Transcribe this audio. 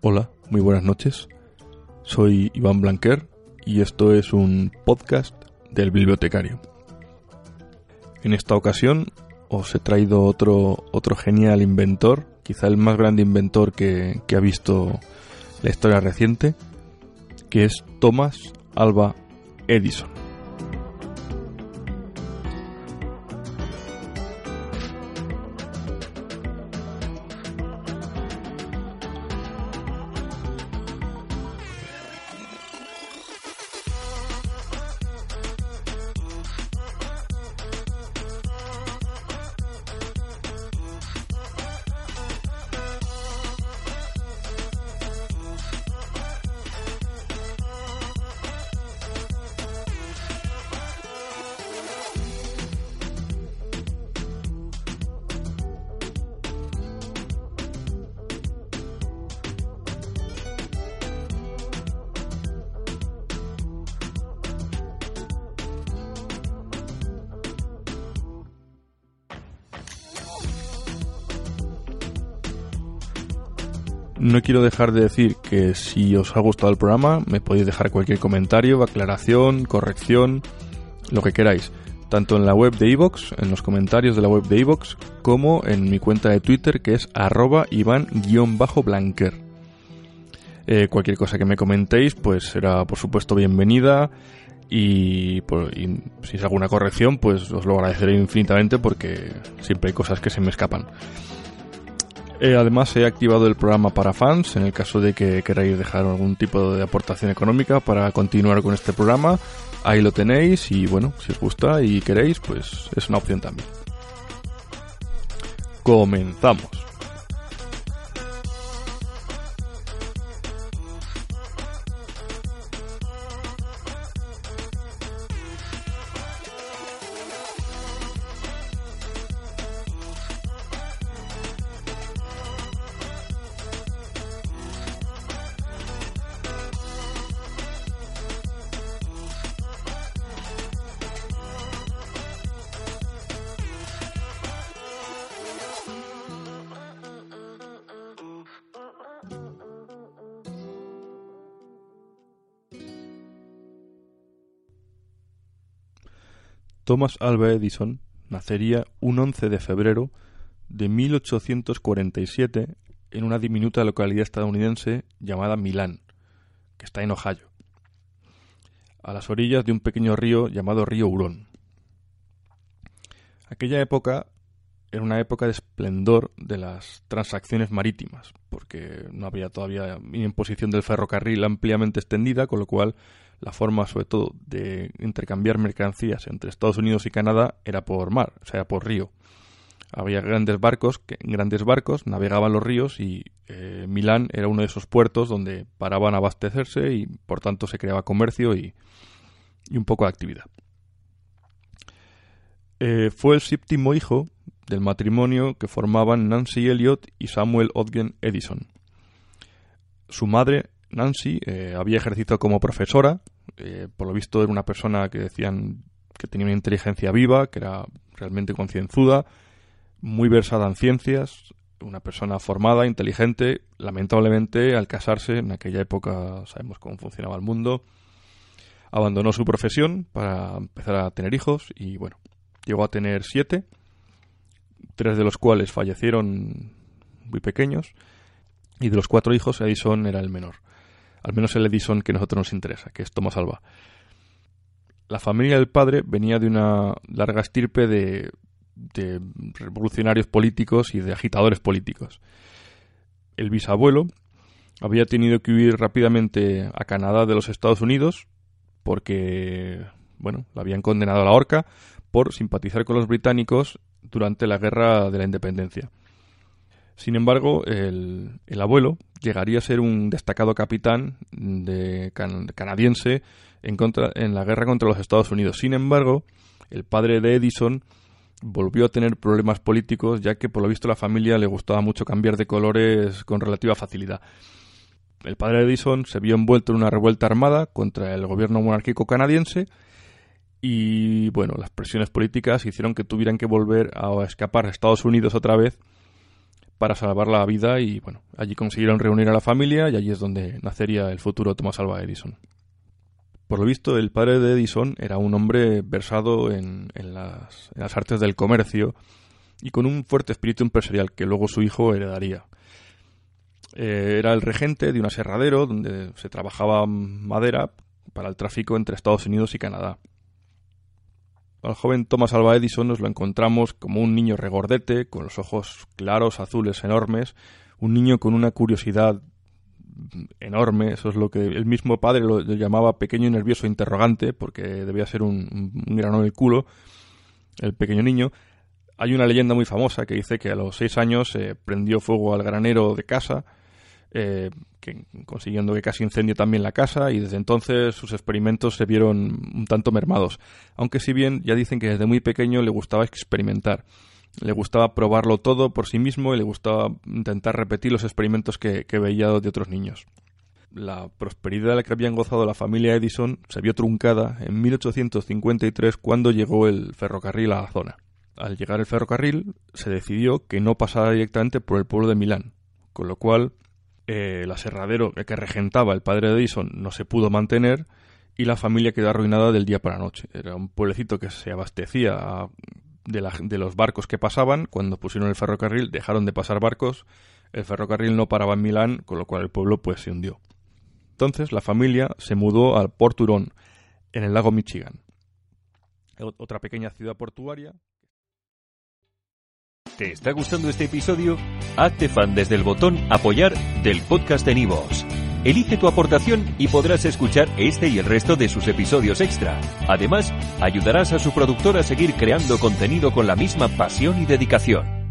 Hola, muy buenas noches. Soy Iván Blanquer y esto es un podcast del bibliotecario. En esta ocasión os he traído otro genial inventor, quizá el más grande inventor que ha visto la historia reciente, que es Thomas Alva Edison. No quiero dejar de decir que si os ha gustado el programa me podéis dejar cualquier comentario, aclaración, corrección, lo que queráis, tanto en la web de iVoox, en los comentarios de la web de iVoox, como en mi cuenta de Twitter, que es @Iván_Blanquer. Cualquier cosa que me comentéis pues será por supuesto bienvenida y si es alguna corrección pues os lo agradeceré infinitamente porque siempre hay cosas que se me escapan. Además he activado el programa para fans en el caso de que queráis dejar algún tipo de aportación económica para continuar con este programa. Ahí lo tenéis y bueno, si os gusta y queréis, pues es una opción también. Comenzamos. Thomas Alva Edison nacería un 11 de febrero de 1847 en una diminuta localidad estadounidense llamada Milán, que está en Ohio, a las orillas de un pequeño río llamado río Hurón. Aquella época era una época de esplendor de las transacciones marítimas, porque no había todavía imposición del ferrocarril ampliamente extendida, con lo cual la forma, sobre todo, de intercambiar mercancías entre Estados Unidos y Canadá era por mar, o sea, por río. Había grandes barcos que en grandes barcos navegaban los ríos y Milán era uno de esos puertos donde paraban a abastecerse y, por tanto, se creaba comercio y un poco de actividad. Fue el séptimo hijo del matrimonio que formaban Nancy Elliot y Samuel Ogden Edison. Su madre, Nancy, había ejercido como profesora. Por lo visto era una persona que decían que tenía una inteligencia viva, que era realmente concienzuda, muy versada en ciencias, una persona formada, inteligente. Lamentablemente, al casarse, en aquella época sabemos cómo funcionaba el mundo, abandonó su profesión para empezar a tener hijos y bueno, llegó a tener 7, 3 de los cuales fallecieron muy pequeños, y de los 4 hijos Edison era el menor. Al menos el Edison que a nosotros nos interesa, que es Thomas Alva. La familia del padre venía de una larga estirpe de revolucionarios políticos y de agitadores políticos. El bisabuelo había tenido que huir rápidamente a Canadá de los Estados Unidos porque, bueno, lo habían condenado a la horca por simpatizar con los británicos durante la Guerra de la Independencia. Sin embargo, el abuelo llegaría a ser un destacado capitán canadiense en la guerra contra los Estados Unidos. Sin embargo, el padre de Edison volvió a tener problemas políticos, ya que por lo visto a la familia le gustaba mucho cambiar de colores con relativa facilidad. El padre de Edison se vio envuelto en una revuelta armada contra el gobierno monárquico canadiense y, bueno, las presiones políticas hicieron que tuvieran que volver a escapar a Estados Unidos otra vez para salvar la vida y bueno, allí consiguieron reunir a la familia y allí es donde nacería el futuro Thomas Alva Edison. Por lo visto, el padre de Edison era un hombre versado en las artes del comercio y con un fuerte espíritu empresarial que luego su hijo heredaría. Era el regente de un aserradero donde se trabajaba madera para el tráfico entre Estados Unidos y Canadá. Al joven Thomas Alva Edison nos lo encontramos como un niño regordete, con los ojos claros, azules, enormes, un niño con una curiosidad enorme. Eso es lo que el mismo padre lo llamaba pequeño y nervioso interrogante, porque debía ser un grano en el culo, el pequeño niño. Hay una leyenda muy famosa que dice que a los 6 años prendió fuego al granero de casa, consiguiendo que casi incendie también la casa, y desde entonces sus experimentos se vieron un tanto mermados. Aunque si bien ya dicen que desde muy pequeño le gustaba experimentar. Le gustaba probarlo todo por sí mismo y le gustaba intentar repetir los experimentos que veía de otros niños. La prosperidad de la que habían gozado la familia Edison se vio truncada en 1853 cuando llegó el ferrocarril a la zona. Al llegar el ferrocarril se decidió que no pasara directamente por el pueblo de Milán, con lo cual el aserradero que regentaba el padre de Edison no se pudo mantener y la familia quedó arruinada del día para la noche. Era un pueblecito que se abastecía de los barcos que pasaban. Cuando pusieron el ferrocarril dejaron de pasar barcos, el ferrocarril no paraba en Milán, con lo cual el pueblo pues se hundió. Entonces la familia se mudó al Port Huron, en el lago Michigan, otra pequeña ciudad portuaria. ¿Te está gustando este episodio? Hazte fan desde el botón Apoyar del podcast de Nivos. Elige tu aportación y podrás escuchar este y el resto de sus episodios extra. Además, ayudarás a su productor a seguir creando contenido con la misma pasión y dedicación.